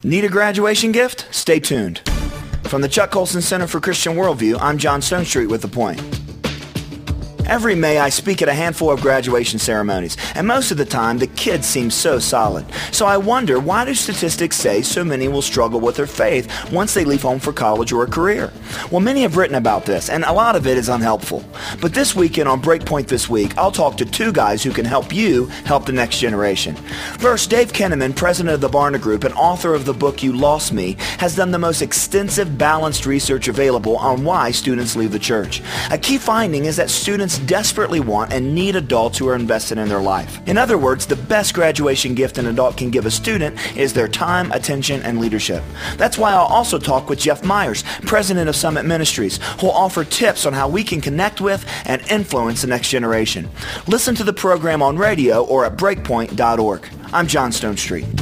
Need a graduation gift? Stay tuned. From the Chuck Colson Center for Christian Worldview, I'm John Stonestreet with The Point. Every May, I speak at a handful of graduation ceremonies, and most of the time, the kids seem so solid. So I wonder, why do statistics say so many will struggle with their faith once they leave home for college or a career? Well, many have written about this, and a lot of it is unhelpful. But this weekend on Breakpoint This Week, I'll talk to two guys who can help you help the next generation. First, Dave Kinnaman, president of the Barna Group and author of the book You Lost Me, has done the most extensive, balanced research available on why students leave the church. A key finding is that students desperately want and need adults who are invested in their life. In other words, the best graduation gift an adult can give a student is their time, attention, and leadership. That's why I'll also talk with Jeff Myers, president of Summit Ministries, who will offer tips on how we can connect with and influence the next generation. Listen to the program on radio or at breakpoint.org. I'm John Stonestreet.